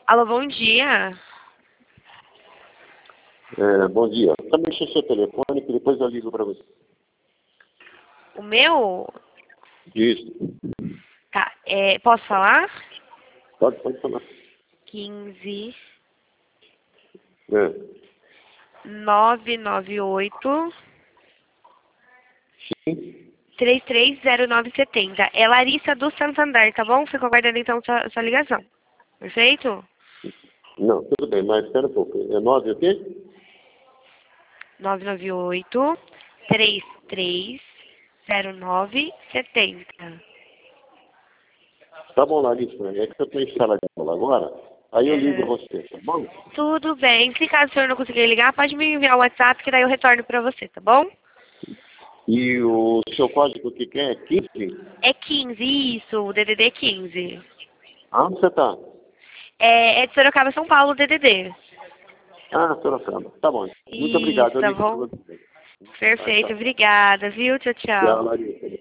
Alô, bom dia. Bom dia. Só mexer seu telefone que depois eu ligo para você. O meu? Isso. Tá, posso falar? Pode falar. 15 É. 998 Sim. 330970. É Larissa do Santander, tá bom? Fico aguardando então sua ligação. Perfeito? Não, tudo bem, mas espera um pouco. É 9 o quê? 998 330970. Tá bom, Larissa. É que eu estou em sala de aula agora. Aí eu ligo a Uhum. você, tá bom? Tudo bem. Se caso o senhor não conseguir ligar, pode me enviar o WhatsApp que daí eu retorno pra você, tá bom? E o seu código que é 15? É 15, isso, o DDD 15. Aonde você tá? É de Sorocaba, São Paulo, DDD. Ah, Sorocaba. Tá bom. Muito Isso, obrigado. Eu tá ligo para bom? você. Perfeito, Tchau. obrigada, viu? Tchau, Tchau, tchau. Larissa.